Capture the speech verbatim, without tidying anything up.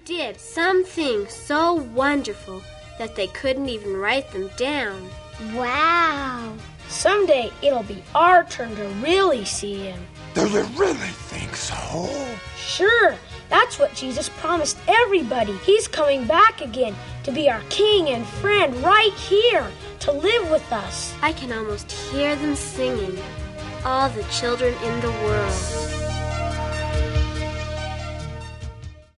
did some things so wonderful that they couldn't even write them down. Wow. Someday it'll be our turn to really see him. Do you really think so? Sure. That's what Jesus promised everybody. He's coming back again to be our king and friend right here, to live with us. I can almost hear them singing, all the children in the world.